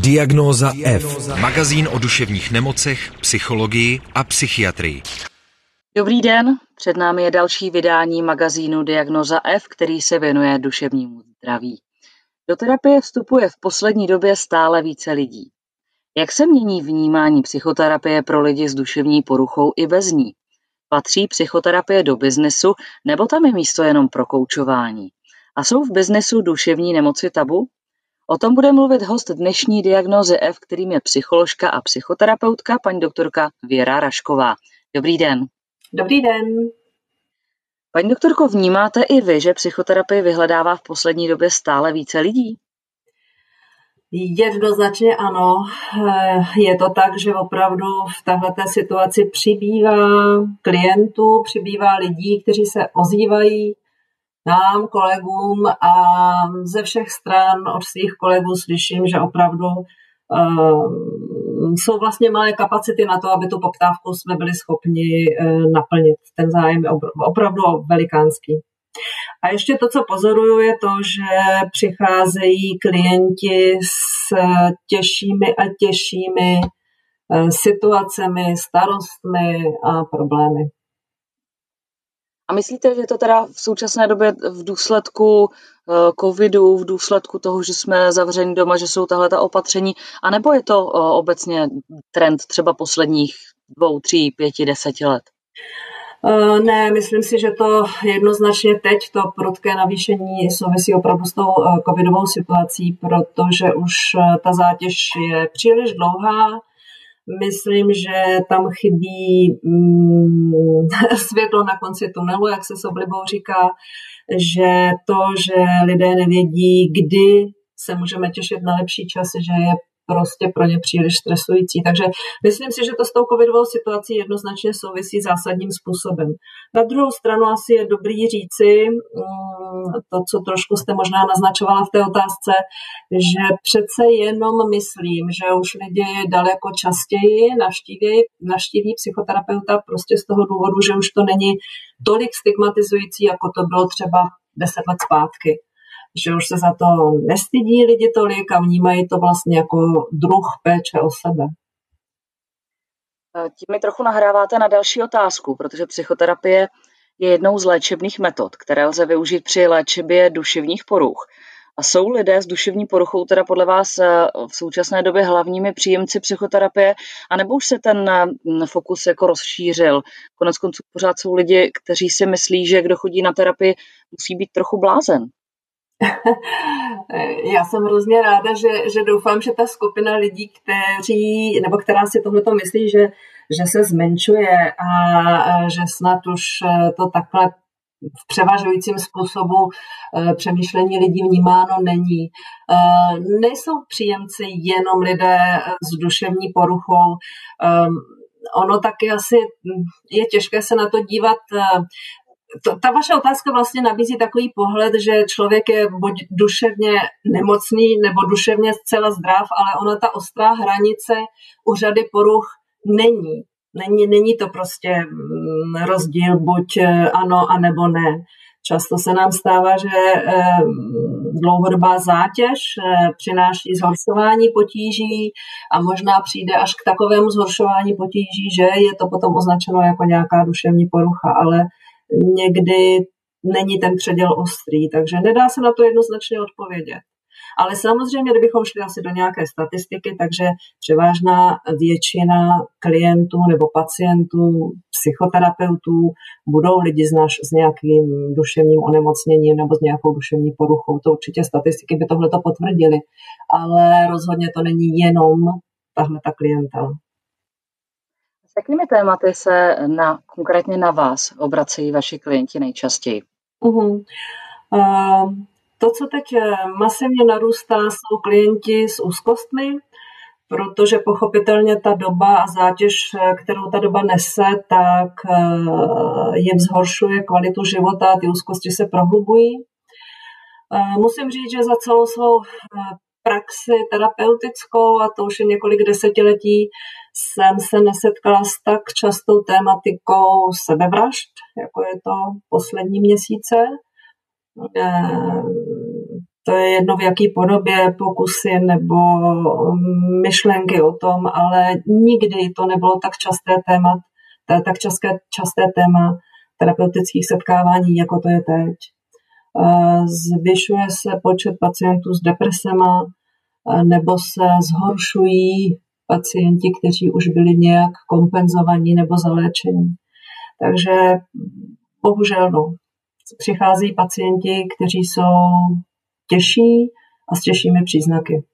Diagnóza F. Magazín o duševních nemocech, psychologii a psychiatrii. Dobrý den, před námi je další vydání magazínu Diagnóza F, který se věnuje duševnímu zdraví. Do terapie vstupuje v poslední době stále více lidí. Jak se mění vnímání psychoterapie pro lidi s duševní poruchou i bez ní? Patří psychoterapie do biznesu, nebo tam je místo jenom pro koučování? A jsou v biznesu duševní nemoci tabu? O tom bude mluvit host dnešní Diagnózy F, kterým je psycholožka a psychoterapeutka paní doktorka Věra Rašková. Dobrý den. Dobrý den. Paní doktorko, vnímáte i vy, že psychoterapii vyhledává v poslední době stále více lidí? Jednoznačně ano. Je to tak, že opravdu v téhleté situaci přibývá klientů, přibývá lidí, kteří se ozývají nám, kolegům, a ze všech stran od svých kolegů slyším, že opravdu jsou vlastně malé kapacity na to, aby tu poptávku jsme byli schopni naplnit. Ten zájem je opravdu velikánský. A ještě to, co pozoruju, je to, že přicházejí klienti s těžšími a těžšími situacemi, starostmi a problémy. A myslíte, že to teda v současné době v důsledku covidu, v důsledku toho, že jsme zavřeni doma, že jsou tahle ta opatření, anebo je to obecně trend třeba posledních 2, 3, 5, 10 let? Ne, myslím si, že to jednoznačně teď to prudké navýšení souvisí opravdu s tou covidovou situací, protože už ta zátěž je příliš dlouhá. Myslím, že tam chybí světlo na konci tunelu, jak se s oblibou říká, že to, že lidé nevědí, kdy se můžeme těšit na lepší časy, že je prostě pro ně příliš stresující. Takže myslím si, že to s tou covidovou situací jednoznačně souvisí zásadním způsobem. Na druhou stranu asi je dobrý říci, to, co trošku jste možná naznačovala v té otázce, že přece jenom myslím, že už lidi daleko častěji navštíví psychoterapeuta prostě z toho důvodu, že už to není tolik stigmatizující, jako to bylo třeba 10 let zpátky. Že už se za to nestydí lidi tolik a vnímají to vlastně jako druh péče o sebe. Tím mi trochu nahráváte na další otázku, protože psychoterapie je jednou z léčebných metod, které lze využít při léčbě duševních poruch. A jsou lidé s duševní poruchou teda podle vás v současné době hlavními příjemci psychoterapie, anebo už se ten fokus jako rozšířil? Koneckonců pořád jsou lidi, kteří si myslí, že kdo chodí na terapii, musí být trochu blázen. Já jsem hrozně ráda, že doufám, že ta skupina lidí, která si tohleto myslí, že se zmenšuje a že snad už to takhle v převažujícím způsobu přemýšlení lidí vnímáno není. Nejsou příjemci jenom lidé s duševní poruchou. Ono taky asi je těžké se na to dívat. Ta vaše otázka vlastně nabízí takový pohled, že člověk je buď duševně nemocný nebo duševně zcela zdrav, ale ona ta ostrá hranice u řady poruch není. Není to prostě rozdíl buď ano a nebo ne. Často se nám stává, že dlouhodobá zátěž přináší zhoršování potíží a možná přijde až k takovému zhoršování potíží, že je to potom označeno jako nějaká duševní porucha, ale někdy není ten předěl ostrý, takže nedá se na to jednoznačně odpovědět. Ale samozřejmě, kdybychom šli asi do nějaké statistiky, takže převážná většina klientů nebo pacientů, psychoterapeutů budou lidi s nějakým duševním onemocněním nebo s nějakou duševní poruchou. To určitě statistiky by tohleto potvrdily, ale rozhodně to není jenom tahleta klientela. S jakými tématy se konkrétně na vás obracejí vaši klienti nejčastěji? To, co teď masivně narůstá, jsou klienti s úzkostmi, protože pochopitelně ta doba a zátěž, kterou ta doba nese, tak jim zhoršuje kvalitu života a ty úzkosti se prohlubují. Musím říct, že za celou svou praxi terapeutickou, a to už je několik desetiletí, jsem se nesetkala s tak častou tématikou sebevražd, jako je to poslední měsíce. To je jedno v jaký podobě, pokusy nebo myšlenky o tom, ale nikdy to nebylo tak časté téma terapeutických setkávání, jako to je teď. Zvyšuje se počet pacientů s depresema nebo se zhoršují pacienti, kteří už byli nějak kompenzovaní nebo zaléčení. Takže bohužel přichází pacienti, kteří jsou těžší a s těžšími příznaky.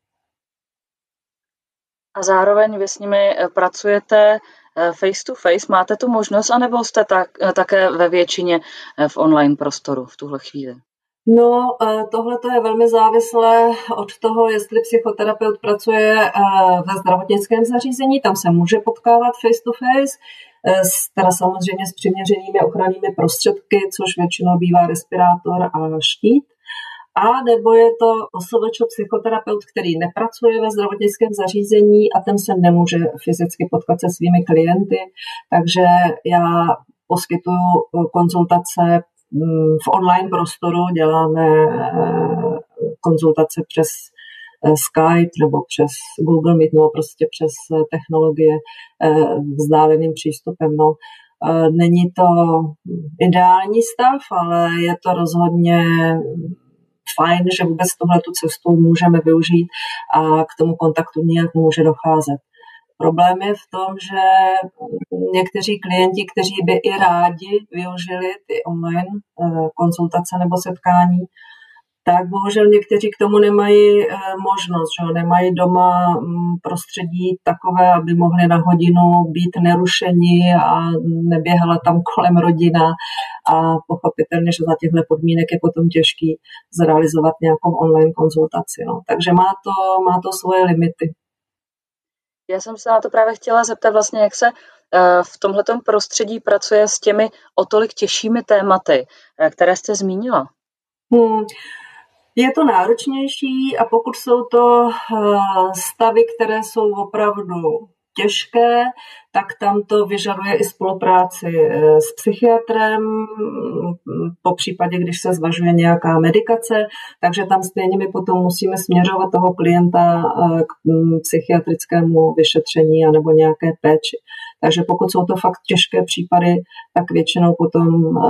A zároveň vy s nimi pracujete face to face. Máte tu možnost, anebo jste také ve většině v online prostoru v tuhle chvíli? No, tohle je velmi závislé od toho, jestli psychoterapeut pracuje ve zdravotnickém zařízení, tam se může potkávat face to face, teda samozřejmě s přiměřenými ochrannými prostředky, což většinou bývá respirátor a štít. A nebo je to OSVČ psychoterapeut, který nepracuje ve zdravotnickém zařízení a ten se nemůže fyzicky potkat se svými klienty, takže já poskytuju konzultace v online prostoru, děláme konzultace přes Skype nebo přes Google Meet, nebo prostě přes technologie vzdáleným přístupem. No. Není to ideální stav, ale je to rozhodně fajn, že vůbec tuhletu cestu můžeme využít a k tomu kontaktu nějak může docházet. Problém je v tom, že někteří klienti, kteří by i rádi využili ty online konzultace nebo setkání, tak bohužel někteří k tomu nemají možnost, že nemají doma prostředí takové, aby mohli na hodinu být nerušeni a neběhala tam kolem rodina a pochopitelně, že za těchto podmínek je potom těžký zrealizovat nějakou online konzultaci. No. Takže má to svoje limity. Já jsem se na to právě chtěla zeptat vlastně, jak se v tomhletom prostředí pracuje s těmi o tolik těžšími tématy, které jste zmínila. Je to náročnější a pokud jsou to stavy, které jsou opravdu těžké, tak tam to vyžaduje i spolupráci s psychiatrem, po případě, když se zvažuje nějaká medikace, takže tam stejně my potom musíme směřovat toho klienta k psychiatrickému vyšetření anebo nějaké péči. Takže pokud jsou to fakt těžké případy, tak většinou potom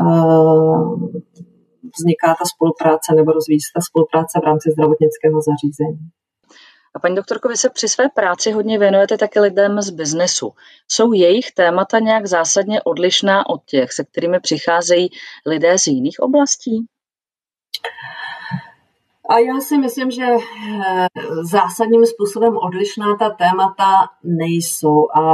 vzniká ta spolupráce nebo rozvíjí se ta spolupráce v rámci zdravotnického zařízení. A paní doktorko, vy se při své práci hodně věnujete taky lidem z biznesu. Jsou jejich témata nějak zásadně odlišná od těch, se kterými přicházejí lidé z jiných oblastí? A já si myslím, že zásadním způsobem odlišná ta témata nejsou. A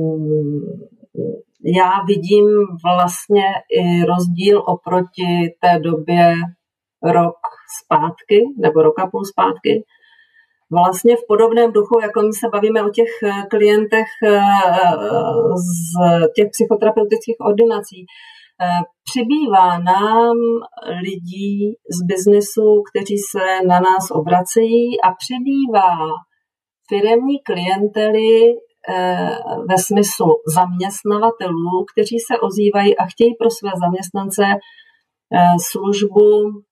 já vidím vlastně i rozdíl oproti té době rok zpátky, nebo rok a půl zpátky. Vlastně v podobném duchu, jako my se bavíme o těch klientech z těch psychoterapeutických ordinací, přibývá nám lidí z biznesu, kteří se na nás obracejí a přibývá firemní klientely ve smyslu zaměstnavatelů, kteří se ozývají a chtějí pro své zaměstnance službu,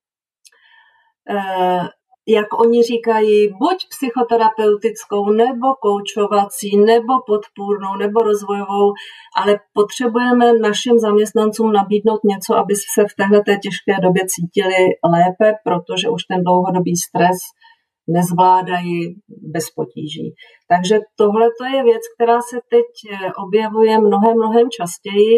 jak oni říkají, buď psychoterapeutickou, nebo koučovací, nebo podpůrnou, nebo rozvojovou, ale potřebujeme našim zaměstnancům nabídnout něco, aby se v téhleté těžké době cítili lépe, protože už ten dlouhodobý stres nezvládají bez potíží. Takže tohle je věc, která se teď objevuje mnohem častěji.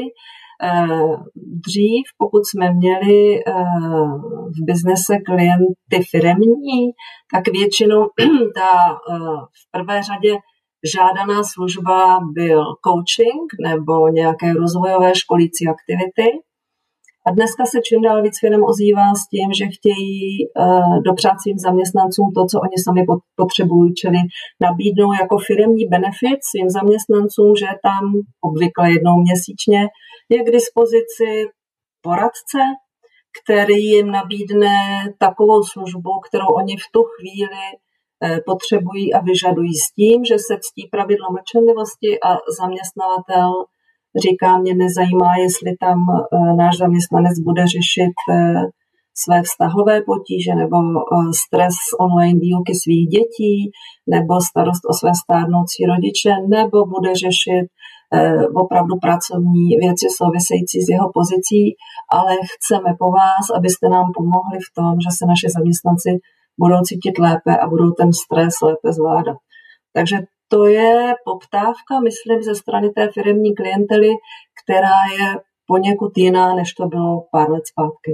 Dřív, pokud jsme měli v biznese klienty firemní, tak většinou v prvé řadě žádaná služba byl coaching nebo nějaké rozvojové školící aktivity. A dneska se čím dál víc firem ozývá s tím, že chtějí dopřát svým zaměstnancům to, co oni sami potřebují, čili nabídnou jako firemní benefit svým zaměstnancům, že tam obvykle jednou měsíčně je k dispozici poradce, který jim nabídne takovou službu, kterou oni v tu chvíli potřebují a vyžadují s tím, že se ctí pravidlo mlčenlivosti a zaměstnavatel říká, mě nezajímá, jestli tam náš zaměstnanec bude řešit své vztahové potíže nebo stres online výuky svých dětí nebo starost o své stárnoucí rodiče, nebo bude řešit opravdu pracovní věci související s jeho pozicí, ale chceme po vás, abyste nám pomohli v tom, že se naši zaměstnanci budou cítit lépe a budou ten stres lépe zvládat. Takže to je poptávka, myslím, ze strany té firemní klientely, která je poněkud jiná, než to bylo pár let zpátky.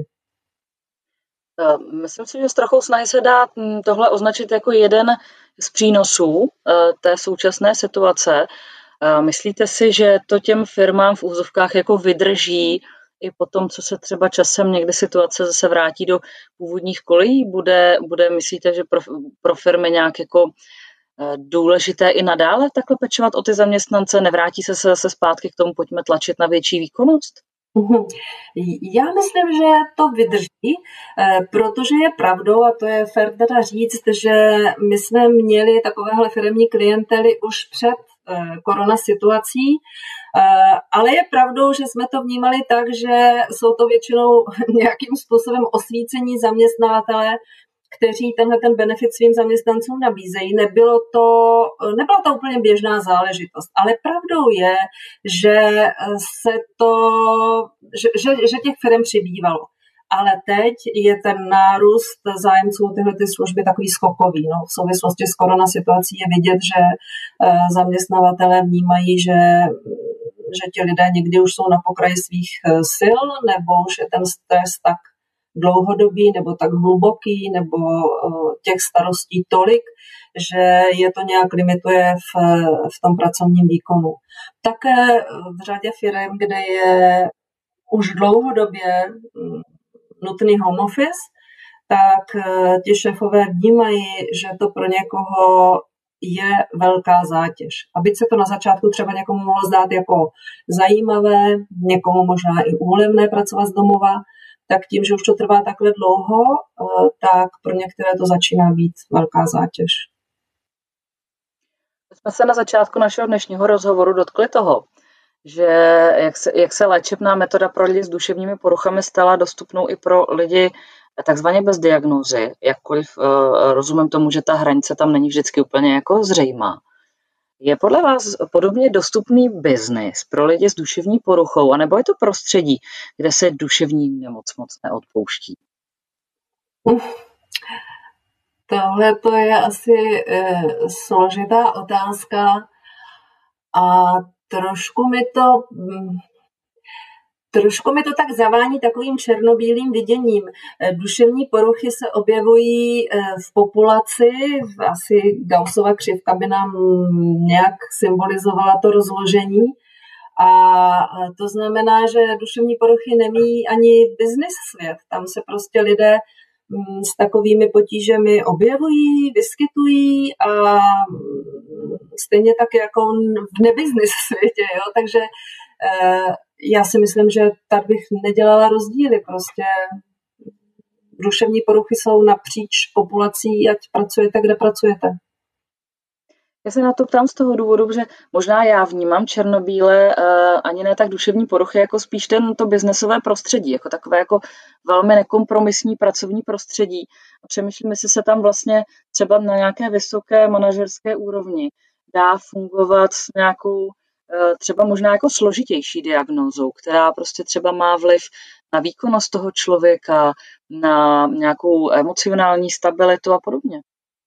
Myslím si, že s trochou snahy se dá tohle označit jako jeden z přínosů té současné situace. Myslíte si, že to těm firmám v úzovkách jako vydrží i po tom, co se třeba časem někdy situace zase vrátí do původních kolejí? Bude myslíte, že pro firmy nějak jako důležité i nadále takhle pečovat o ty zaměstnance? Nevrátí se zase zpátky k tomu, pojďme tlačit na větší výkonnost? Já myslím, že to vydrží, protože je pravdou, a to je fér teda říct, že my jsme měli takovéhle firemní klientely už před korona situací, ale je pravdou, že jsme to vnímali tak, že jsou to většinou nějakým způsobem osvícení zaměstnavatele, kteří ten benefit svým zaměstnancům nabízejí. Nebyla to úplně běžná záležitost, ale pravdou je, že těch firm přibývalo. Ale teď je ten nárůst zájemců tyhle služby takový skokový. No, v souvislosti s korona situací je vidět, že zaměstnavatelé vnímají, že ti lidé někdy už jsou na pokraji svých sil, nebo že ten stres tak dlouhodobý nebo tak hluboký, nebo těch starostí tolik, že je to nějak limituje v tom pracovním výkonu. Také v řadě firm, kde je už dlouhodobě nutný home office, tak ti šéfové vnímají, že to pro někoho je velká zátěž. A byť se to na začátku třeba někomu mohlo zdát jako zajímavé, někomu možná i úlevné pracovat z domova, tak tím, že už to trvá takhle dlouho, tak pro některé to začíná být velká zátěž. Jsme se na začátku našeho dnešního rozhovoru dotkli toho, že jak se léčebná metoda pro lidi s duševními poruchami stala dostupnou i pro lidi takzvaně bez diagnózy, jakkoliv rozumím tomu, že ta hranice tam není vždycky úplně jako zřejmá. Je podle vás podobně dostupný biznis pro lidi s duševní poruchou, anebo je to prostředí, kde se duševní nemoc moc neodpouští? Tohle to je asi složitá otázka a trošku mi to tak zavání takovým černobílým viděním. Duševní poruchy se objevují v populaci, asi Gaussova křivka by nám nějak symbolizovala to rozložení. A to znamená, že duševní poruchy nemí ani business svět. Tam se prostě lidé s takovými potížemi objevují, vyskytují a stejně tak jako v nebusiness světě. Jo? Takže já si myslím, že tady bych nedělala rozdíly. Prostě duševní poruchy jsou napříč populací, ať pracujete, kde pracujete. Já se na to ptám z toho důvodu, že možná já vnímám černobíle ani ne tak duševní poruchy, jako spíš to biznesové prostředí, jako takové jako velmi nekompromisní pracovní prostředí. A přemýšlím, jestli se tam vlastně třeba na nějaké vysoké manažerské úrovni dá fungovat s nějakou třeba možná jako složitější diagnózou, která prostě třeba má vliv na výkonnost toho člověka, na nějakou emocionální stabilitu a podobně.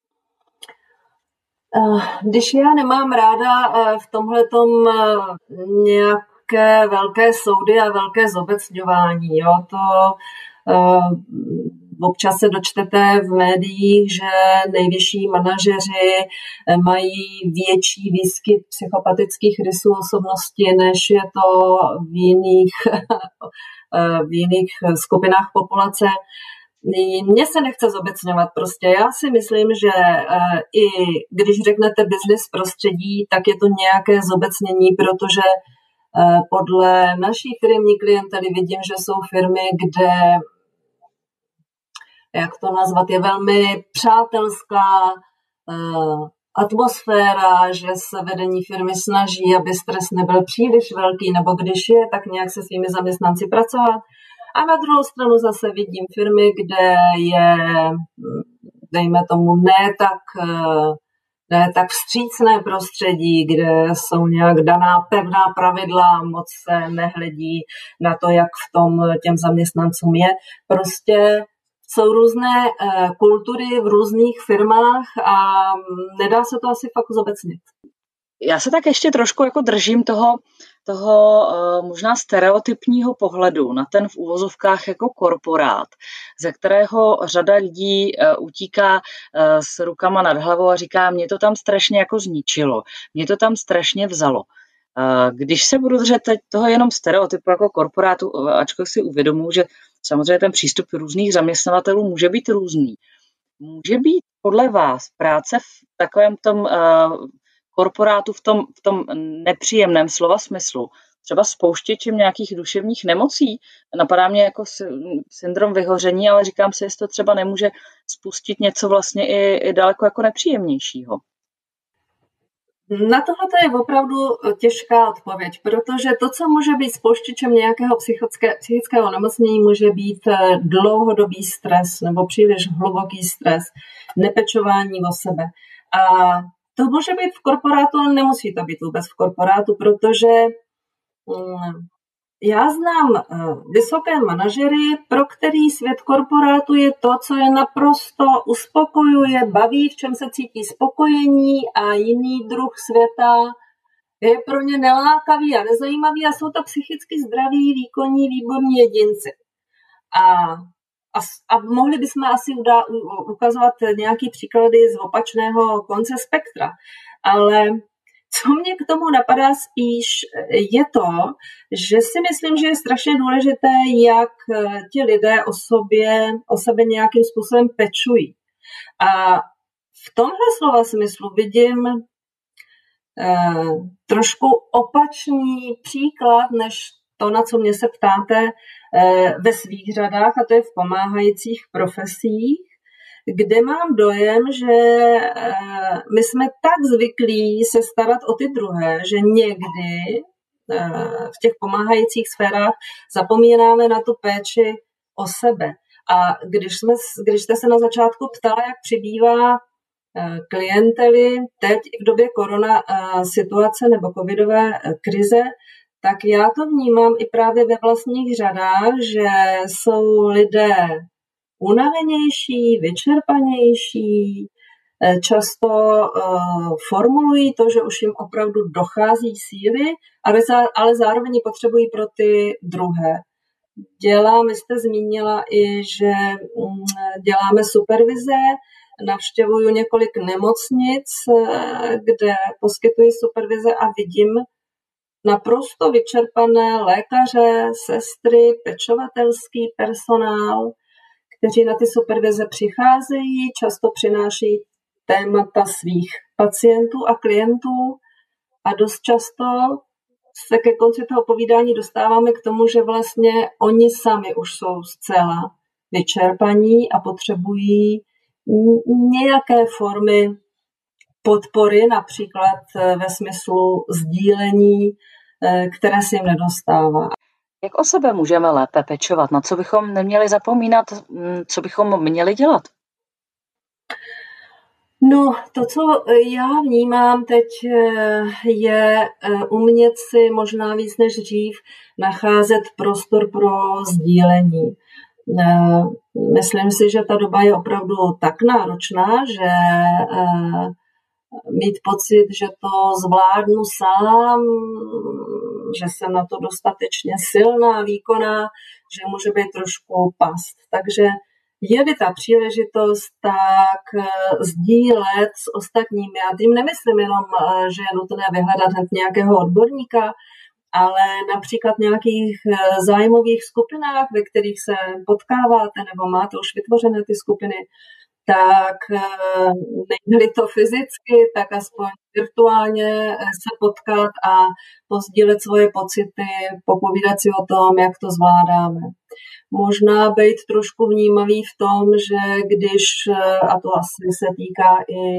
Když já nemám ráda v tomhletom nějaké velké soudy a velké zobecňování, jo, to občas se dočtete v médiích, že nejvyšší manažeři mají větší výskyt psychopatických rysů osobnosti, než je to v jiných skupinách populace. Mně se nechce zobecňovat prostě. Já si myslím, že i když řeknete business prostředí, tak je to nějaké zobecnění, protože podle naší firemní klientely vidím, že jsou firmy, kde, jak to nazvat, je velmi přátelská atmosféra, že se vedení firmy snaží, aby stres nebyl příliš velký, nebo když je, tak nějak se svými zaměstnanci pracovat. A na druhou stranu zase vidím firmy, kde je, dejme tomu, ne tak vstřícné prostředí, kde jsou nějak daná pevná pravidla, moc se nehledí na to, jak v tom těm zaměstnancům je. Prostě jsou různé kultury v různých firmách a nedá se to asi fakt zobecnit. Já se tak ještě trošku jako držím toho možná stereotypního pohledu na ten v uvozovkách jako korporát, ze kterého řada lidí utíká s rukama nad hlavou a říká, mě to tam strašně jako zničilo, mě to tam strašně vzalo. Když se budu držet teď toho jenom stereotypu jako korporátu, ačkoliv si uvědomuji, že samozřejmě ten přístup různých zaměstnavatelů může být různý. Může být podle vás práce v takovém tom korporátu v tom nepříjemném slova smyslu, třeba spouštěčem nějakých duševních nemocí. Napadá mě jako syndrom vyhoření, ale říkám si, jestli to třeba nemůže spustit něco vlastně i daleko jako nepříjemnějšího. Na tohle je opravdu těžká odpověď, protože to, co může být spouštěčem nějakého psychického onemocnění, může být dlouhodobý stres nebo příliš hluboký stres, nepečování o sebe. A to může být v korporátu, ale nemusí to být vůbec v korporátu, protože já znám vysoké manažery, pro který svět korporátu je to, co je naprosto uspokojuje, baví, v čem se cítí spokojení, a jiný druh světa je pro ně nelákavý a nezajímavý a jsou to psychicky zdraví, výkonní, výborní jedinci. A mohli bychom asi ukazovat nějaké příklady z opačného konce spektra, ale co mě k tomu napadá spíš je to, že si myslím, že je strašně důležité, jak ti lidé o sebe nějakým způsobem pečují. A v tomhle slova smyslu vidím trošku opačný příklad, než to, na co mě se ptáte ve svých řadách, a to je v pomáhajících profesích, kde mám dojem, že my jsme tak zvyklí se starat o ty druhé, že někdy v těch pomáhajících sférách zapomínáme na tu péči o sebe. A když jste se na začátku ptala, jak přibývá klientely teď v době korona situace nebo covidové krize, tak já to vnímám i právě ve vlastních řadách, že jsou lidé unavenější, vyčerpanější, často formulují to, že už jim opravdu dochází síly, ale zároveň potřebují pro ty druhé. Vy jste zmínila i, že děláme supervize, navštěvuju několik nemocnic, kde poskytuji supervize a vidím naprosto vyčerpané lékaře, sestry, pečovatelský personál, kteří na ty supervize přicházejí, často přináší témata svých pacientů a klientů a dost často se ke konci toho povídání dostáváme k tomu, že vlastně oni sami už jsou zcela vyčerpaní a potřebují nějaké formy podpory, například ve smyslu sdílení, které se jim nedostává. Jak o sebe můžeme lépe pečovat? Na co bychom neměli zapomínat? Co bychom měli dělat? No, to, co já vnímám teď, je umět si možná víc než dřív nacházet prostor pro sdílení. Myslím si, že ta doba je opravdu tak náročná, že mít pocit, že to zvládnu sám, že jsem na to dostatečně silná, výkonná, že může být trošku past. Takže je-li ta příležitost, tak sdílet s ostatními. Já tím nemyslím jenom, že je nutné vyhledat nějakého odborníka, ale například v nějakých zájmových skupinách, ve kterých se potkáváte nebo máte už vytvořené ty skupiny, tak nejde to fyzicky, tak aspoň virtuálně se potkat a pozdílet svoje pocity, popovídat si o tom, jak to zvládáme. Možná být trošku vnímavý v tom, že když, a to asi se týká i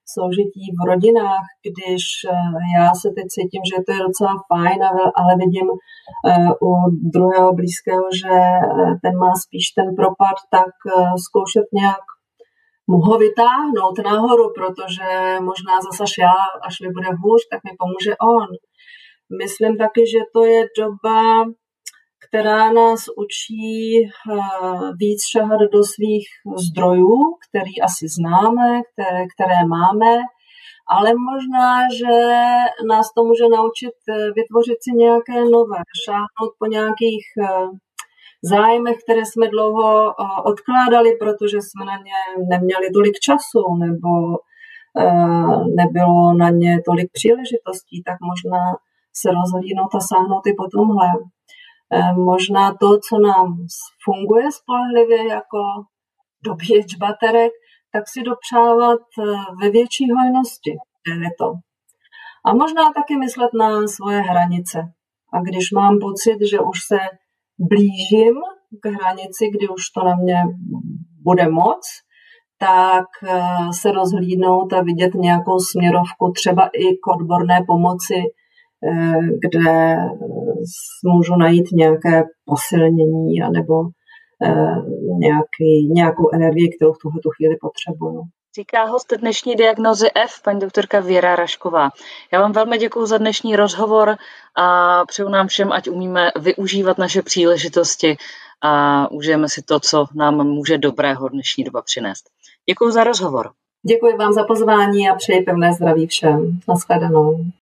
soužití v rodinách, když já se teď cítím, že to je docela fajn, ale vidím u druhého blízkého, že ten má spíš ten propad, tak zkoušet nějak mu ho vytáhnout nahoru, protože možná zase já, až mi bude hůř, tak mi pomůže on. Myslím taky, že to je doba, která nás učí víc šahat do svých zdrojů, který asi známe, které máme, ale možná, že nás to může naučit vytvořit si nějaké nové, šáhnout po nějakých zájmech, které jsme dlouho odkládali, protože jsme na ně neměli tolik času, nebo nebylo na ně tolik příležitostí, tak možná se rozhlídnout a sáhnout i po tomhle. Možná to, co nám funguje spolehlivě jako dobíječ baterek, tak si dopřávat ve větší hojnosti. Je to. A možná taky myslet na svoje hranice. A když mám pocit, že už se blížím k hranici, kdy už to na mě bude moc, tak se rozhlídnout a vidět nějakou směrovku, třeba i k odborné pomoci, kde můžu najít nějaké posilnění anebo nějakou energii, kterou v tuhletu chvíli potřebuju. Říká host dnešní diagnózy F, paní doktorka Věra Rašková. Já vám velmi děkuji za dnešní rozhovor a přeju nám všem, ať umíme využívat naše příležitosti a užijeme si to, co nám může dobrého dnešní doba přinést. Děkuji za rozhovor. Děkuji vám za pozvání a přeji pevné zdraví všem. Nashledanou.